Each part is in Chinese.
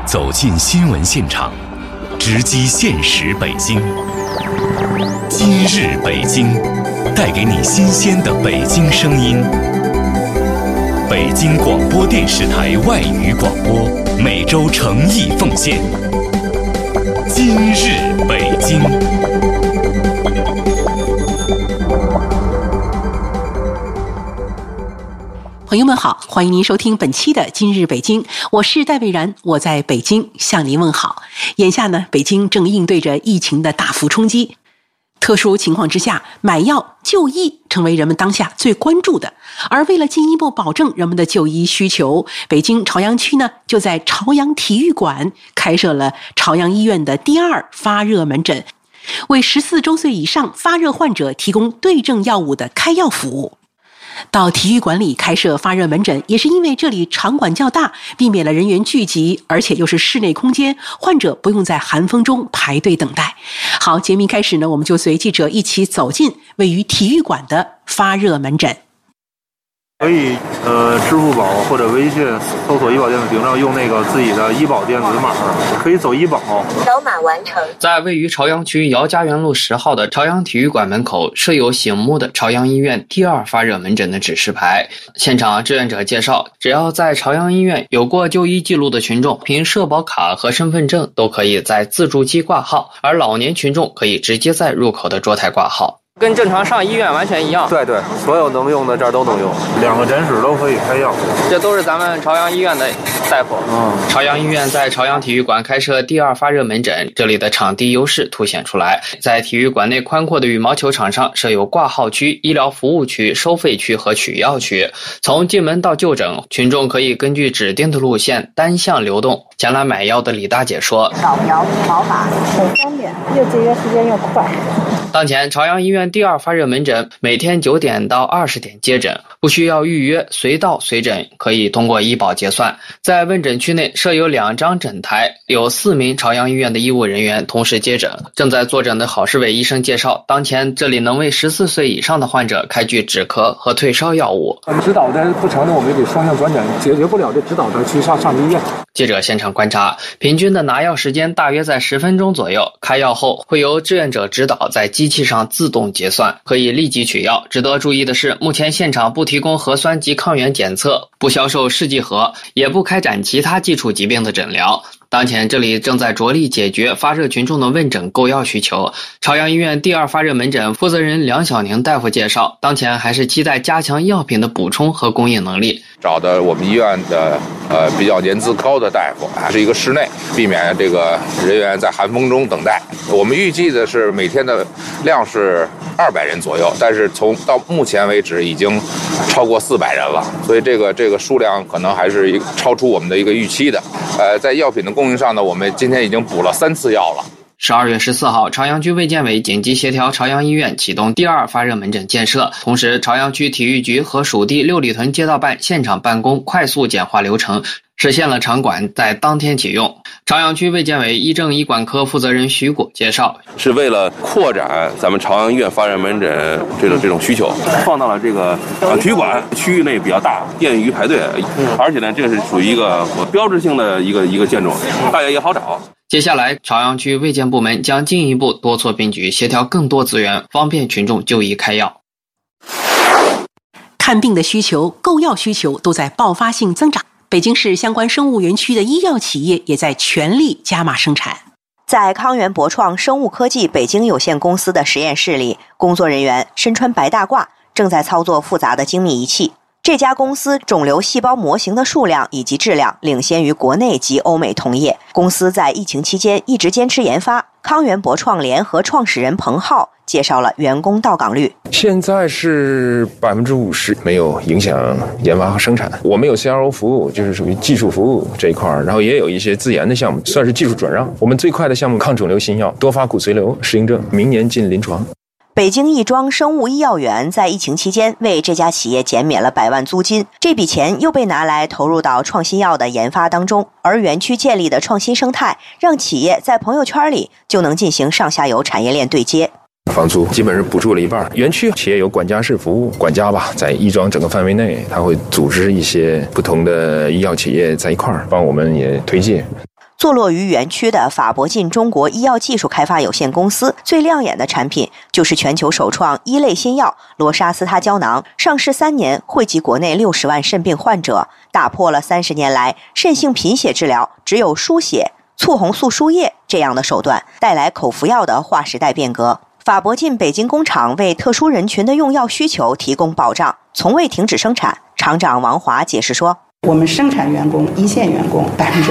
走进新闻现场，直击现实北京。今日北京，带给你新鲜的北京声音。北京广播电视台外语广播，每周诚意奉献。今日北京。 朋友们好，欢迎您收听本期的今日北京，我是戴蔚然，我在北京向您问好。眼下呢，北京正应对着疫情的大幅冲击，特殊情况之下，买药就医成为人们当下最关注的。而为了进一步保证人们的就医需求，北京朝阳区呢就在朝阳体育馆开设了朝阳医院的第2发热门诊，为14周岁以上发热患者提供对症药物的开药服务。到体育馆里开设发热门诊，也是因为这里场馆较大，避免了人员聚集，而且又是室内空间，患者不用在寒风中排队等待。好，节目开始呢，我们就随记者一起走进位于体育馆的发热门诊。 可以支付宝或者微信搜索医保电子屏障，用那个自己的医保电子码，可以走医保。 扫码完成。 在位于朝阳区姚家园路10号的朝阳体育馆门口设有醒目的朝阳医院第2发热门诊的指示牌。现场志愿者介绍，只要在朝阳医院有过就医记录的群众，凭社保卡和身份证都可以在自助机挂号，而老年群众可以直接在入口的桌台挂号。跟正常上医院完全一样。 对，所有能用的这儿都能用，2个诊室都可以开药。 这都是咱们朝阳医院的大夫。朝阳医院在朝阳体育馆开设第2发热门诊，这里的场地优势凸显出来。在体育馆内宽阔的羽毛球场上设有挂号区、医疗服务区、收费区和取药区。从进门到就诊，群众可以根据指定的路线单向流动。前来买药的李大姐说：“ 扫描扫码很方便，又节约时间又快。” 当前朝阳医院第2发热门诊每天9点到20点接诊，不需要预约，随到随诊，可以通过医保结算。在问诊区内设有2张诊台，有4名朝阳医院的医务人员同时接诊。正在坐诊的郝世伟医生介绍，当前这里能为14岁以上的患者开具止咳和退烧药物。 指导的不成的，我们得双向转诊，解决不了的指导的去上医院。 记者现场观察，平均的拿药时间大约在10分钟左右。开药后会由志愿者指导在机器上自动结算，可以立即取药。值得注意的是，目前现场不提供核酸及抗原检测，不销售试剂盒，也不开展其他基础疾病的诊疗。当前这里正在着力解决发热群众的问诊购药需求。朝阳医院第2发热门诊负责人梁小宁大夫介绍，当前还是期待加强药品的补充和供应能力。 找的我们医院的比较年资高的大夫，还是一个室内，避免这个人员在寒风中等待。我们预计的是每天的量是200人左右，但是到目前为止已经超过400人了，所以这个数量可能还是超出我们的一个预期的。在药品的供应上呢，我们今天已经补了3次药了。 12月14号，朝阳区卫健委紧急协调朝阳医院启动第2发热门诊建设，同时朝阳区体育局和属地6里屯街道办现场办公快速简化流程，实现了场馆在当天启用。朝阳区卫健委医政医管科负责人徐果介绍， 是为了扩展咱们朝阳医院发热门诊这种需求，放到了这个体育馆区域内比较大，便于排队，而且呢，这是属于一个标志性的一个建筑，大家也好找。 接下来，朝阳区卫健部门将进一步多措并举，协调更多资源，方便群众就医开药。 看病的需求、购药需求都在爆发性增长。北京市相关生物园区的医药企业也在全力加码生产。 在康源博创生物科技北京有限公司的实验室里，工作人员身穿白大褂，正在操作复杂的精密仪器。这家公司肿瘤细胞模型的数量以及质量领先于国内及欧美同业。公司在疫情期间一直坚持研发。康源博创联合创始人彭浩介绍了员工到岗率。 现在是50%，没有影响研发和生产。我们有 CRO 服务，就是属于技术服务这一块，然后也有一些自研的项目，算是技术转让。我们最快的项目抗肿瘤新药多发骨髓瘤适应症，明年进临床。 北京亦庄生物医药园在疫情期间为这家企业减免了100万租金，这笔钱又被拿来投入到创新药的研发当中。而园区建立的创新生态，让企业在朋友圈里就能进行上下游产业链对接。 房租基本是补助了一半。园区企业有管家式服务，管家吧，在亦庄整个范围内，他会组织一些不同的医药企业在一块儿，帮我们也推介。 坐落于园区的法博进中国医药技术开发有限公司最亮眼的产品就是全球首创一类新药罗沙斯他胶囊，上市3年惠及国内60万肾病患者，打破了30年来肾性贫血治疗只有输血、促红素输液这样的手段，带来口服药的划时代变革。法博进北京工厂为特殊人群的用药需求提供保障，从未停止生产。厂长王华解释说， 我们生产员工、一线员工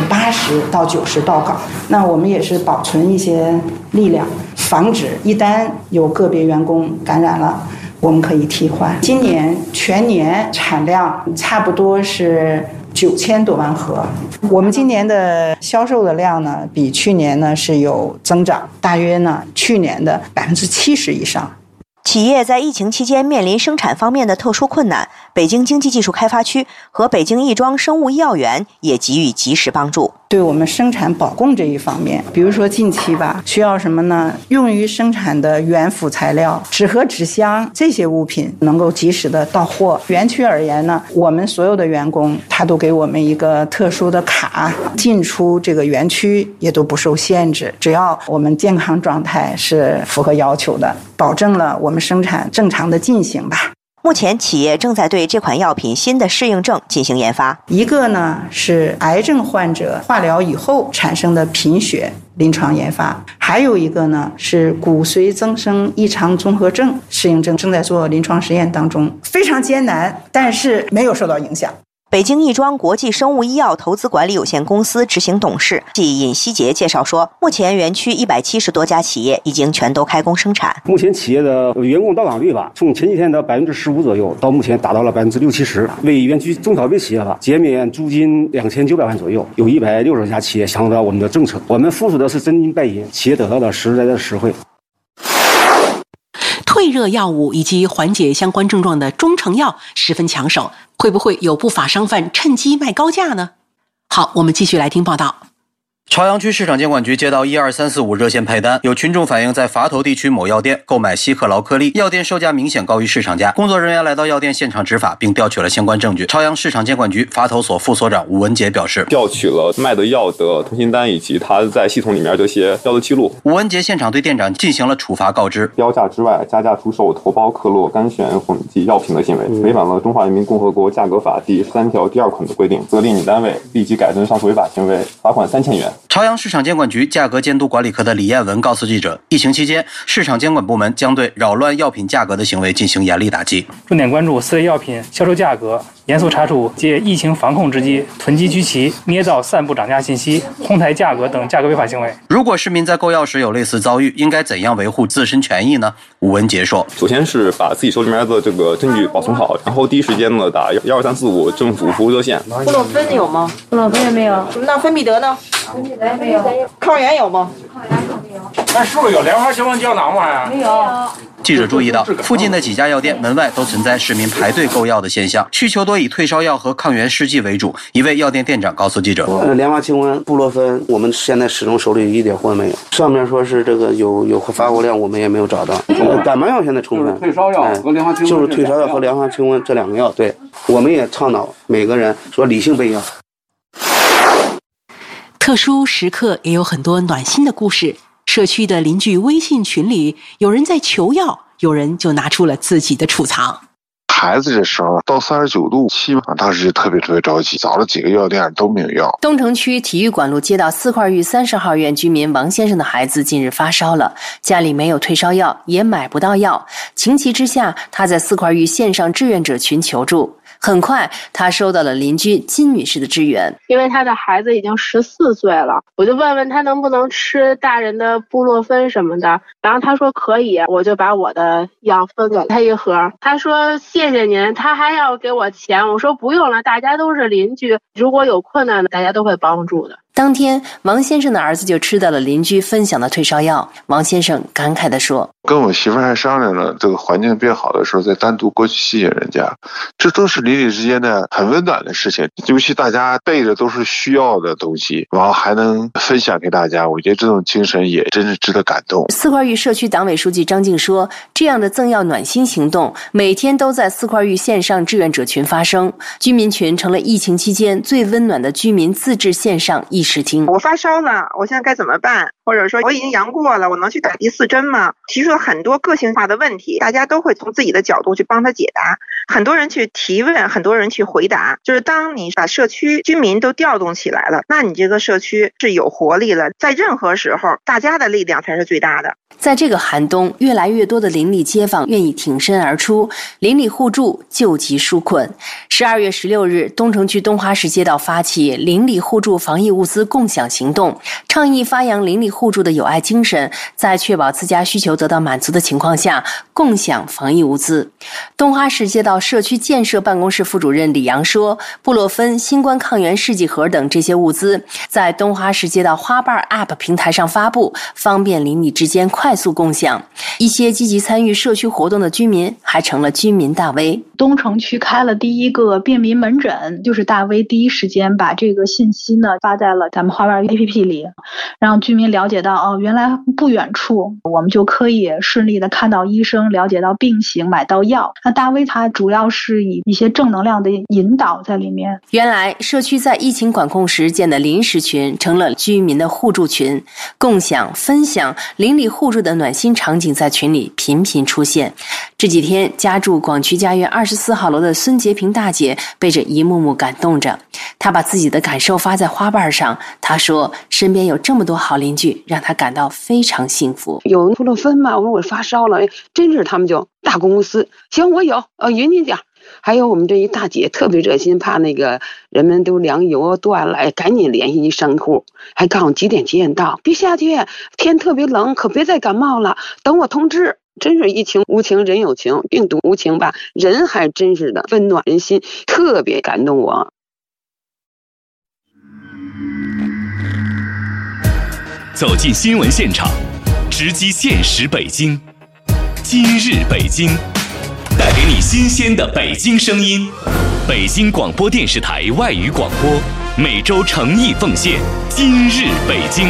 80%到90%到岗，那我们也是保存一些力量，防止一旦有个别员工感染了，我们可以替换。今年全年产量差不多是9000多万盒，我们今年的销售的量呢，比去年呢是有增长，大约呢去年的70%以上。 企业在疫情期间面临生产方面的特殊困难，北京经济技术开发区和北京亦庄生物医药园也给予及时帮助。 对我们生产保供这一方面，比如说近期吧，需要什么呢？用于生产的原辅材料、纸盒、纸箱这些物品能够及时的到货。园区而言呢，我们所有的员工他都给我们一个特殊的卡，进出这个园区也都不受限制，只要我们健康状态是符合要求的，保证了我们生产正常的进行吧。 目前企业正在对这款药品新的适应症进行研发， 一个呢是癌症患者化疗以后产生的贫血临床研发，还有一个呢是骨髓增生异常综合症适应症，正在做临床实验当中，非常艰难，但是没有受到影响。 北京亦庄国际生物医药投资管理有限公司执行董事季尹希杰介绍说，目前园区170多家企业已经全都开工生产。 目前企业的员工到岗率吧，从前几天的15%左右，到目前达到了60%-70%。为园区中小微企业吧，减免租金2900万左右，有160家企业享受到我们的政策。我们付出的是真金白银，企业得到的实在的实惠。 退热药物以及缓解相关症状的中成药十分抢手，会不会有不法商贩趁机卖高价呢？好，我们继续来听报道。 朝阳区市场监管局接到12345热线派单，有群众反映在垡头地区某药店购买西克劳颗粒，药店售价明显高于市场价。工作人员来到药店现场执法，并调取了相关证据。朝阳市场监管局垡头所副所长吴文杰表示， 调取了卖的药的通信单以及他在系统里面这些药的记录。 吴文杰现场对店长进行了处罚告知， 标价之外加价出售头孢、克洛、干癣混剂药品的行为，违反了《中华人民共和国价格法》第13条第2款的规定，责令你单位立即改正上述违法行为，罚款3000元。 朝阳市场监管局价格监督管理科的李彦文告诉记者，疫情期间，市场监管部门将对扰乱药品价格的行为进行严厉打击， 重点关注4类药品销售价格，严肃查处借疫情防控之机囤积居奇、捏造、散布涨价信息、哄抬价格等价格违法行为。 如果市民在购药时有类似遭遇，应该怎样维护自身权益呢？吴文杰说， 首先是把自己手里面的这个证据保存好，然后第一时间呢打12345政府服务热线。 布洛芬有吗？布洛芬也没有。那芬必得呢？芬必得没有。抗原有吗？抗原没有。 那是不是有莲花清瘟胶囊吗？ 没有。 记者注意到，附近的几家药店门外都存在市民排队购药的现象，需求多以退烧药和抗原试剂为主。一位药店店长告诉记者， 莲花清瘟、布洛芬，我们现在始终手里一点货没有。上面说是这个有发货量，我们也没有找到。感冒药现在充分， 退烧药和莲花清瘟， 就是退烧药和莲花清瘟这2个药。对，我们也倡导每个人说理性备药。 特殊时刻也有很多暖心的故事。社区的邻居微信群里，有人在求药，有人就拿出了自己的储藏。 孩子这时候到39度7，当时就特别着急，找了几个药店都没有药。 东城区体育馆路街道4块峪30号院居民王先生的孩子近日发烧了，家里没有退烧药，也买不到药，情急之下，他在4块峪线上志愿者群求助。很快，他收到了邻居金女士的支援。 因为他的孩子已经14岁了，我就问问他能不能吃大人的布洛芬什么的，然后他说可以，我就把我的药分给他1盒。他说谢谢您，他还要给我钱。我说不用了，大家都是邻居，如果有困难的，大家都会帮助的。 当天，王先生的儿子就吃到了邻居分享的退烧药。王先生感慨地说， 跟我媳妇还商量了，这个环境变好的时候再单独过去谢谢人家，这都是邻里之间的很温暖的事情。尤其大家备的都是需要的东西，然后还能分享给大家，我觉得这种精神也真是值得感动。 4块峪社区党委书记张静说，这样的赠药暖心行动每天都在4块峪线上志愿者群发生，居民群成了疫情期间最温暖的居民自治线上意时听。 我发烧了，我现在该怎么办？或者说我已经阳过了，我能去打第4针吗？提出了很多个性化的问题，大家都会从自己的角度去帮他解答。很多人去提问，很多人去回答。就是当你把社区居民都调动起来了，那你这个社区是有活力了。在任何时候，大家的力量才是最大的。 在这个寒冬，越来越多的邻里街坊愿意挺身而出，邻里互助，救急纾困。12月16日，东城区东花市街道发起邻里互助防疫物资共享行动，倡议发扬邻里互助的友爱精神，在确保自家需求得到满足的情况下，共享防疫物资。东花市街道社区建设办公室副主任李阳说，布洛芬、新冠抗原试剂盒等这些物资在东花市街道花瓣 App 平台上发布，方便邻里之间快速共享。一些积极参与社区活动的居民还成了居民大 V。 东城区开了第一个便民门诊，就是大 V 第一时间把这个信息呢发在了咱们花瓣 APP 里，让居民了解到原来不远处我们就可以顺利的看到医生，了解到病情，买到药。那大 V 它主要是以一些正能量的引导在里面。 原来社区在疫情管控时建的临时群成了居民的互助群，共享分享邻里互助的暖心场景在群里频频出现。这几天家住广渠家园24号楼的孙洁平大姐被这一幕幕感动着，她把自己的感受发在花瓣上。她说身边有这么多好邻居，让她感到非常幸福。 有布洛芬嘛，我说我发烧了，真是他们就大公司，行我有匀你点。还有我们这一大姐特别热心，怕那个人们都粮油断了，赶紧联系一商户，还告诉几点到，别下去，天特别冷，可别再感冒了，等我通知。真是疫情无情人有情，病毒无情吧，人还真是的温暖人心，特别感动我。 走进新闻现场，直击现实北京。今日北京，带给你新鲜的北京声音。北京广播电视台外语广播，每周诚意奉献。今日北京。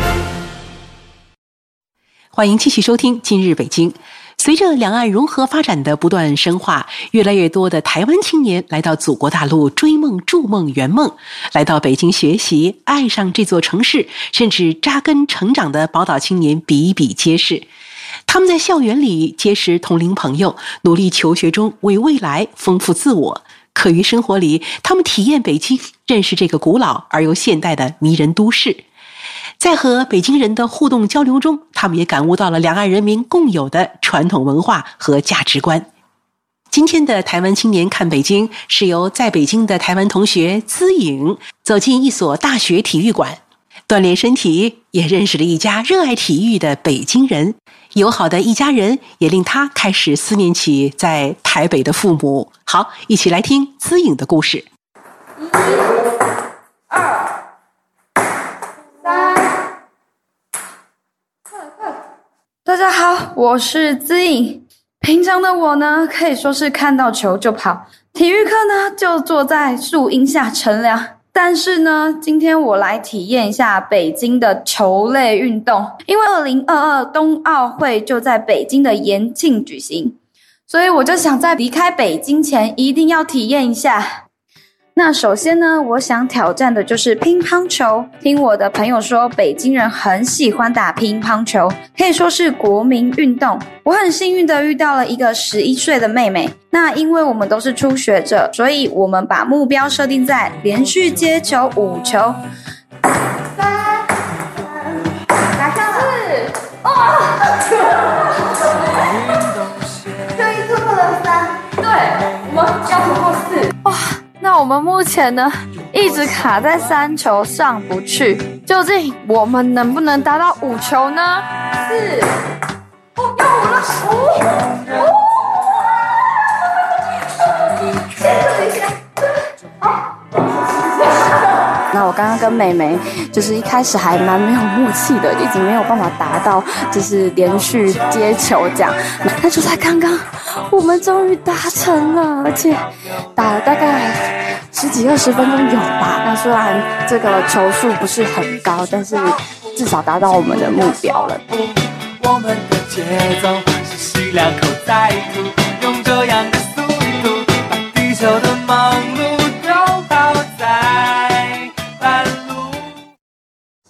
欢迎继续收听今日北京。随着两岸融合发展的不断深化，越来越多的台湾青年来到祖国大陆追梦、筑梦、圆梦，来到北京学习，爱上这座城市，甚至扎根成长的宝岛青年比比皆是。他们在校园里结识同龄朋友，努力求学中为未来丰富自我。课余生活里，他们体验北京，认识这个古老而又现代的迷人都市。在和北京人的互动交流中，他们也感悟到了两岸人民共有的传统文化和价值观。今天的台湾青年看北京，是由在北京的台湾同学资颖走进一所大学体育馆，锻炼身体，也认识了一家热爱体育的北京人。友好的一家人也令他开始思念起在台北的父母。好，一起来听资颖的故事。1、2、3。 大家好，我是资颖。平常的我呢，可以说是看到球就跑，体育课呢就坐在树荫下乘凉。但是呢，今天我来体验一下北京的球类运动，因为2022冬奥会就在北京的延庆举行，所以我就想在离开北京前一定要体验一下。那首先呢，我想挑战的就是乒乓球。听我的朋友说，北京人很喜欢打乒乓球，可以说是国民运动。我很幸运的遇到了一个11岁的妹妹。那因为我们都是初学者，所以我们把目标设定在连续接球5球。3，打上了4，这一突破了3，对，我们要突破4。哇！那我们目前呢，一直卡在3球上不去，究竟我们能不能达到5球呢？4，要5了，5，那我刚刚跟妹妹就是一开始还蛮没有默契的，一直没有办法达到就是连续接球这样。那就在刚刚，我们终于达成了，而且打了大概10几20分钟有吧。那虽然这个球数不是很高，但是至少达到我们的目标了。我们的节奏是吸2口再吐，用这样的速度把地球的忙碌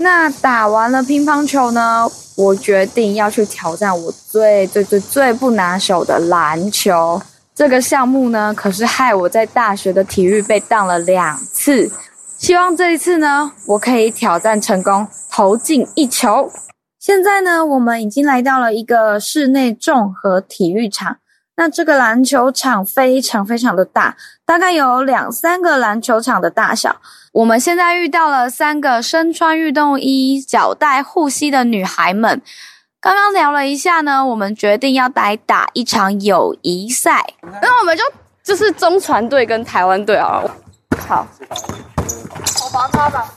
那打完了乒乓球呢，我决定要去挑战我最不拿手的篮球。这个项目呢，可是害我在大学的体育被当了2次。希望这一次呢，我可以挑战成功，投进1球。现在呢，我们已经来到了一个室内综合体育场。那这个篮球场非常的大，大概有2-3个篮球场的大小。我们现在遇到了3个身穿运动衣、脚带护膝的女孩们。刚刚聊了一下呢，我们决定要来打一场友谊赛。那我们就是中传队跟台湾队啊。好，我防他吧。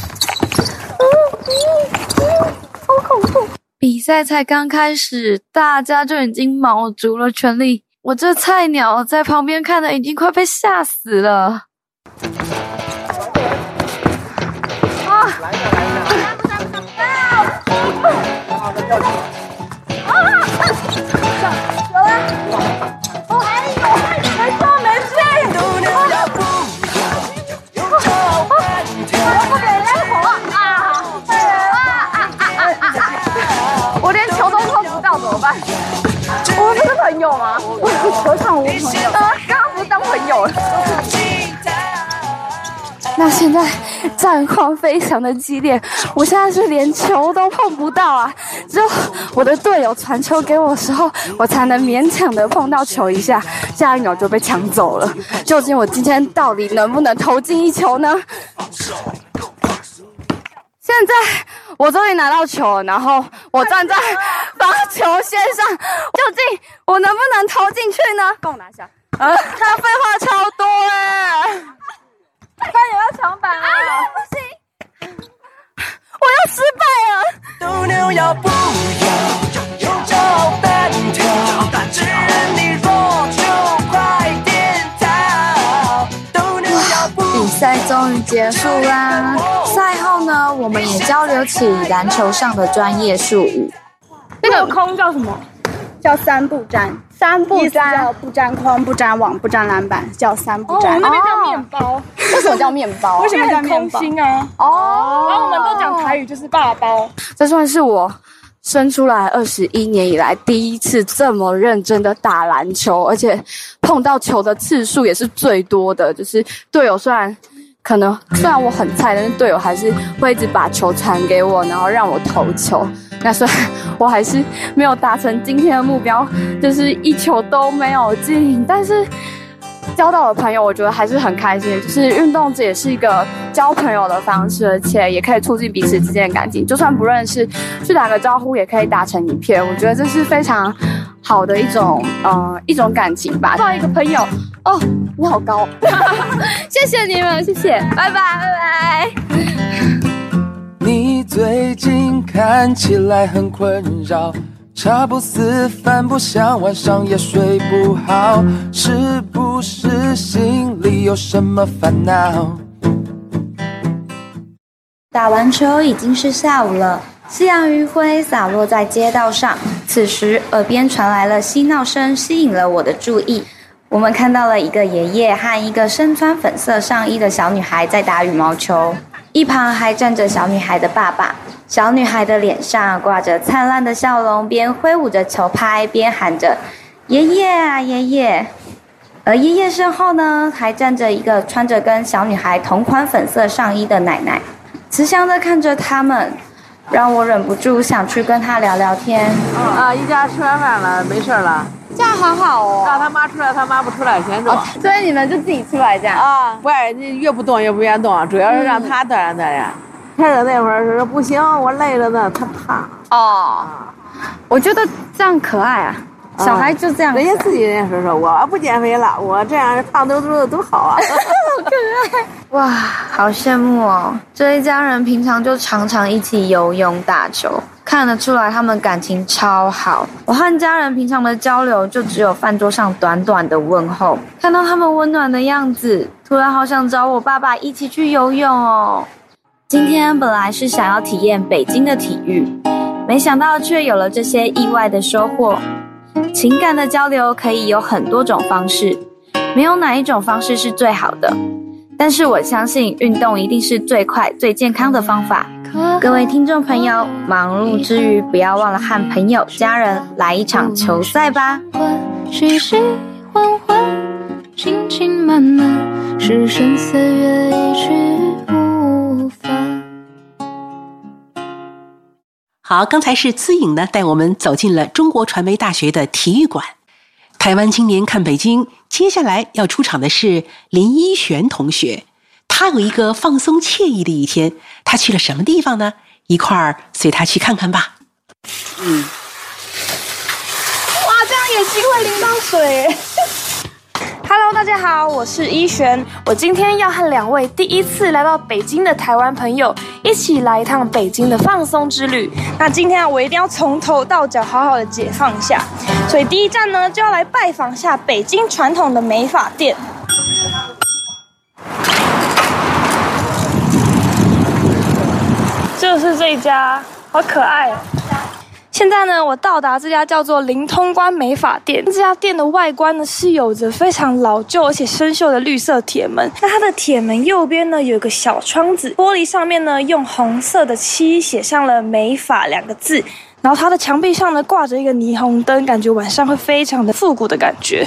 好恐怖！比赛才刚开始，大家就已经卯足了全力。我这菜鸟在旁边看的已经快被吓死了。我连球都碰不到怎么办？我们是朋友吗？球场无朋友。刚刚不是当朋友了。那现在战况非常的激烈，我现在是连球都碰不到啊！只有我的队友传球给我的时候，我才能勉强的碰到球一下，下一秒就被抢走了。究竟我今天到底能不能投进1球呢？现在我终于拿到球了，然后我站在罚球线上，究竟我能不能投进去呢？跟我拿下。他废话超多他也要抢板了。不行，我要失败了。斗牛要不要用脚单挑？只认你弱就快点逃。斗牛要不要？比赛终于结束啦。赛后呢，我们也交流起篮球上的专业术语。那个空叫什么？ 叫3不沾。3不沾，叫不沾框、不沾网、不沾篮板，叫3不沾。 我们那边叫面包。为什么叫面包？ 为什么叫面包？ 空心啊。哦。然后我们都讲台语，就是爸包。这算是我生出来21年以来第一次这么认真的打篮球，而且碰到球的次数也是最多的。就是队友虽然我很菜，但是队友还是会一直把球传给我，然后让我投球。那虽然我还是没有达成今天的目标，就是1球都没有进，但是交到了朋友，我觉得还是很开心。就是运动这也是一个交朋友的方式，而且也可以促进彼此之间的感情。就算不认识，去打个招呼也可以打成一片。我觉得这是非常好的一种感情吧。做一个朋友哦，你好高，谢谢你们，谢谢，拜拜拜拜。 你最近看起来很困扰，茶不思饭不想，晚上也睡不好，是不是心里有什么烦恼？ 打完球已经是下午了，夕阳余晖洒落在街道上，此时耳边传来了嬉闹声，吸引了我的注意。我们看到了一个爷爷和一个身穿粉色上衣的小女孩在打羽毛球，一旁还站着小女孩的爸爸。小女孩的脸上挂着灿烂的笑容，边挥舞着球拍边喊着爷爷啊爷爷。而爷爷身后呢，还站着一个穿着跟小女孩同款粉色上衣的奶奶，慈祥地看着他们，让我忍不住想去跟她聊聊天。 一家吃完饭了，没事了。 这样好好哦。 让他妈出来，他妈不出来先动。 所以你们就自己出来这样啊？不然你越不动越不愿动，主要是让他锻炼锻炼。开始那会儿说不行，我累了呢，他怕。 哦，我觉得这样可爱啊。小孩就这样， 人家自己人家说我不减肥了，我这样胖嘟嘟的多好啊。 好可爱。哇，好羡慕哦！这一家人平常就常常一起游泳打球，看得出来他们感情超好。我和家人平常的交流就只有饭桌上短短的问候。看到他们温暖的样子，突然好想找我爸爸一起去游泳哦。今天本来是想要体验北京的体育，没想到却有了这些意外的收获。情感的交流可以有很多种方式，没有哪一种方式是最好的，但是我相信运动一定是最快最健康的方法。 各位听众朋友，忙碌之余不要忘了和朋友、家人来一场球赛吧。 徐徐缓缓，轻轻慢慢，是声岁月一去无返。 好，刚才是资颖呢带我们走进了中国传媒大学的体育馆。台湾青年看北京，接下来要出场的是林一璇同学。他有一个放松惬意的一天，他去了什么地方呢？一块儿随他去看看吧。 哇，这样眼睛会淋到水。Hello， 大家好，我是一璇。我今天要和2位第一次来到北京的台湾朋友一起来一趟北京的放松之旅。那今天我一定要从头到脚好好的解放一下，所以第一站呢就要来拜访下北京传统的美发店。就是这一家，好可爱哦。现在呢，我到达这家叫做灵通关美发店。这家店的外观呢是有着非常老旧而且生锈的绿色铁门。那它的铁门右边呢有一个小窗子，玻璃上面呢用红色的漆写上了美发2个字。然后它的墙壁上呢挂着一个霓虹灯，感觉晚上会非常的复古的感觉。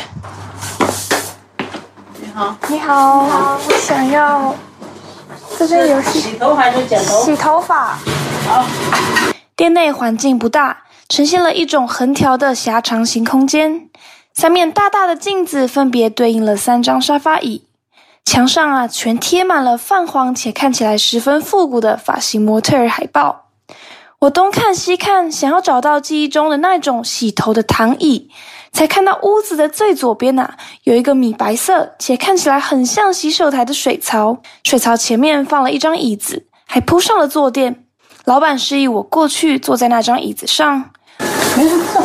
你好，你好，我想要这边有洗头还是剪头？ 洗头发。 好。 店内环境不大，呈现了一种横条的狭长型空间。3面大大的镜子分别对应了3张沙发椅。墙上全贴满了泛黄且看起来十分复古的发型模特儿海报。我东看西看，想要找到记忆中的那种洗头的躺椅，才看到屋子的最左边有一个米白色且看起来很像洗手台的水槽。水槽前面放了一张椅子，还铺上了坐垫。老板示意我过去坐在那张椅子上。 没人坐，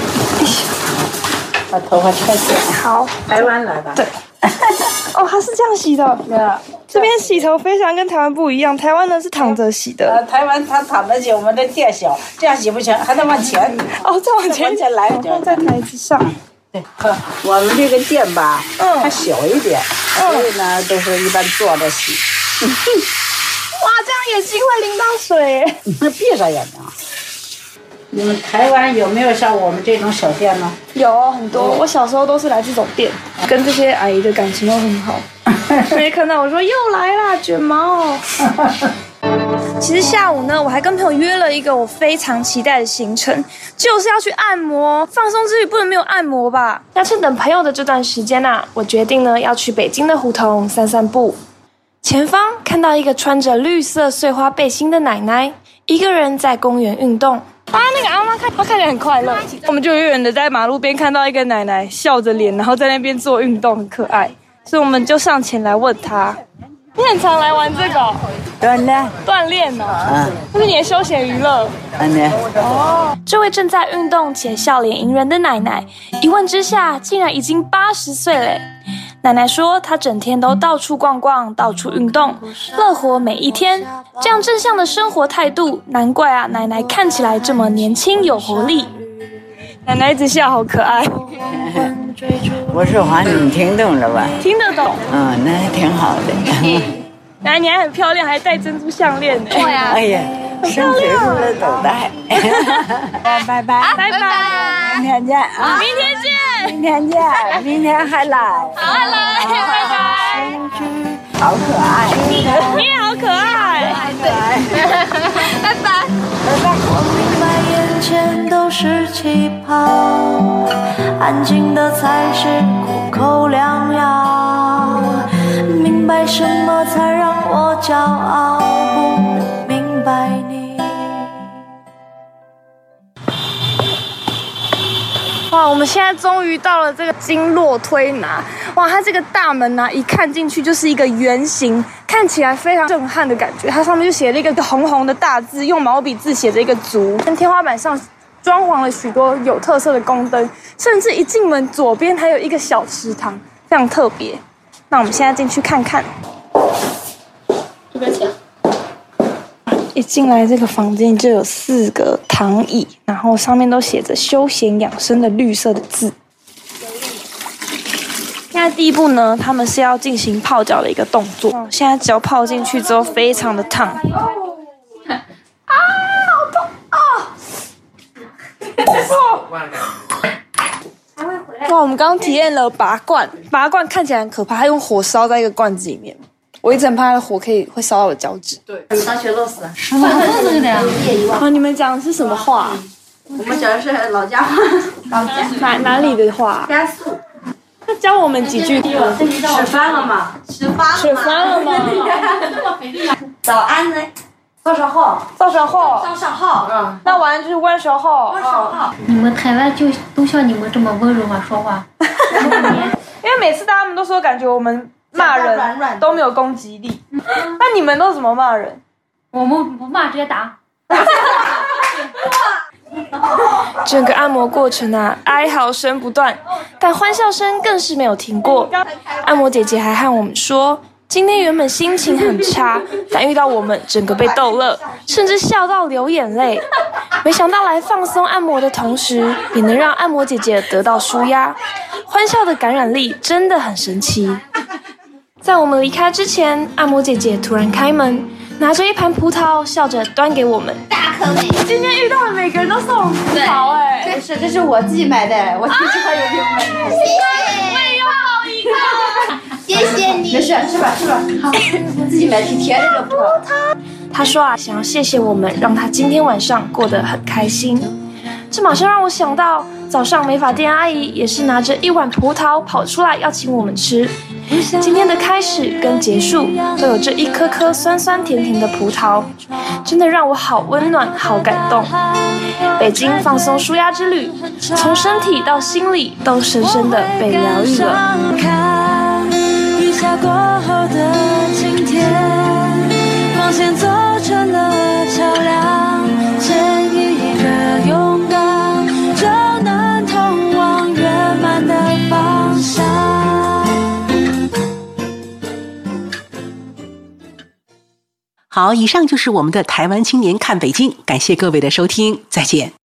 把头发拆剪。 好， 台湾来的。 对。哦，他是这样洗的。 对啊。 这边洗头非常跟台湾不一样，台湾呢是躺着洗的。 台湾他躺着洗，我们的店小，这样洗不成，还得往前。 哦，再往前来一点。 放在台子上。 对，我们这个店吧，它小一点，所以呢都是一般坐着洗。 哇，这样眼睛会淋到水。 闭上眼睛。你们台湾有没有像我们这种小店呢？ 有很多，我小时候都是来这种店，跟这些阿姨的感情都很好。没看到我说又来啦，卷毛。其实下午呢，我还跟朋友约了一个我非常期待的行程，就是要去按摩。放松之余不能没有按摩吧？那趁等朋友的这段时间我决定呢要去北京的胡同散散步。前方看到一个穿着绿色碎花背心的奶奶，一个人在公园运动。那个阿妈她看起来很快乐。我们就远远的在马路边看到一个奶奶笑着脸，然后在那边做运动，很可爱。所以我们就上前来问她：“你很常来玩这个？锻炼哦，这是你的休闲娱乐。哦，这位正在运动且笑脸迎人的奶奶，一问之下竟然已经80岁了。奶奶说她整天都到处逛逛，到处运动，乐活每一天。这样正向的生活态度，难怪奶奶看起来这么年轻有活力。奶奶一直笑，好可爱。 我说话你听懂了吧？ 听得懂。 那还挺好的。 奶奶你还很漂亮，还戴珍珠项链呢。对呀。 哎呀，生岁数了都戴。拜拜。 拜拜。 明天见啊！ 明天见。 明天见，明天还来。 好，来，拜拜。 好可爱。 你也好可爱。对。拜拜。 拜拜。 我明白眼前都是气泡，安静的才是苦口良药。明白什么才让我骄傲，不明白你。 哇，我们现在终于到了这个经络推拿。哇，它这个大门一看进去就是一个圆形，看起来非常震撼的感觉。它上面就写了一个红红的大字，用毛笔字写着一个足。跟天花板上装潢了许多有特色的宫灯，甚至一进门左边还有一个小池塘，非常特别。那我们现在进去看看。这边请。一进来这个房间就有4个躺椅，然后上面都写着休闲养生的绿色的字。现在第一步呢，他们是要进行泡脚的一个动作。现在脚泡进去之后非常的烫。 哇，我们刚刚体验了拔罐，拔罐看起来很可怕，它用火烧在一个罐子里面，我一直很怕它的火会烧到我脚趾。 对，上学落实啊。 什么这个呀？啊，你们讲的是什么话？ 我们讲的是老家话。老家哪里的话？ 甘肃。 那教我们几句。 吃饭了吗？吃饭了吗？早安呢？早上好。早上好。 那晚安就是晚上好。 晚上好。 你们台湾就都像你们这么温柔吗？说话？ 因为每次他们都说感觉我们骂人都没有攻击力。那你们都怎么骂人？ 我们不骂，直接打。 整个按摩过程啊，哀嚎声不断，但欢笑声更是没有停过。按摩姐姐还和我们说，今天原本心情很差，但遇到我们，整个被逗乐，甚至笑到流眼泪。没想到来放松按摩的同时，也能让按摩姐姐得到抒压，欢笑的感染力真的很神奇。在我们离开之前，按摩姐姐突然开门，拿着一盘葡萄，笑着端给我们。 大颗美。 今天遇到的每个人都送我们葡萄哎， 这是我自己买的，我自己还有给买的。 谢谢，我也要抱一个。谢谢你。 没事，吃吧。好，自己买挺甜的这葡萄。 他说啊，想要谢谢我们，让他今天晚上过得很开心。这马上让我想到，早上美发店阿姨也是拿着一碗葡萄跑出来要请我们吃。今天的开始跟结束都有这一颗颗酸酸甜甜的葡萄，真的让我好温暖好感动。北京放松抒压之旅，从身体到心里都深深的被疗愈了。 雨下过后的今天，光线做成了桥梁，牵一个勇敢就能通往圆满的方向。 好，以上就是我们的台湾青年看北京，感谢各位的收听，再见。